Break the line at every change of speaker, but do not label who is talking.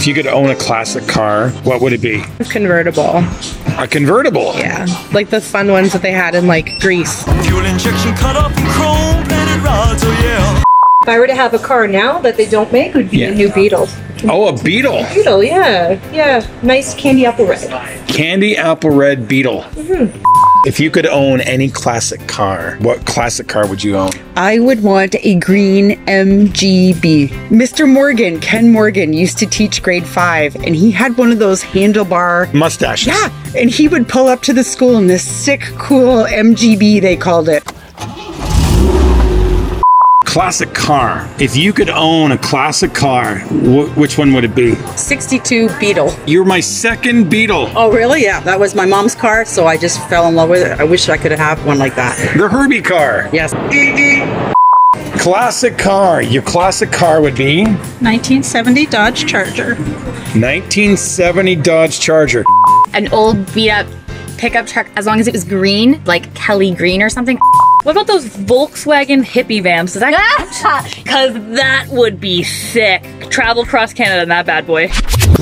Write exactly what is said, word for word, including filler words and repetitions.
If you could own a classic car, what would it be?
A convertible.
A convertible?
Yeah. Like the fun ones that they had in like Greece.
Fuel injection cut off and chrome plated rods, oh yeah.
If I were to have a car now that they don't make, it would be
Yeah.
a new Beetle.
Oh, a Beetle.
Beetle, yeah. Yeah. Nice candy apple red.
Candy apple red Beetle. Mm-hmm. If you could own any classic car, what classic car would you own?
I would want a green M G B. Mister Morgan, Ken Morgan, used to teach grade five, and he had one of those handlebar
Mustaches.
Yeah, and he would pull up to the school in this sick, cool M G B, they called it.
Classic car. If you could own a classic car, wh- which one would it be?
sixty-two Beetle.
You're my second Beetle.
Oh, really? Yeah, that was my mom's car, so I just fell in love with it. I wish I could have one like that.
The Herbie car.
Yes.
Classic car. Your classic car would be?
nineteen seventy Dodge Charger.
nineteen seventy Dodge Charger.
An old beat up pickup truck, as long as it was green, like Kelly Green or something.
What about those Volkswagen hippie vans? Does that count? Because that would be sick. Travel across Canada in that bad boy.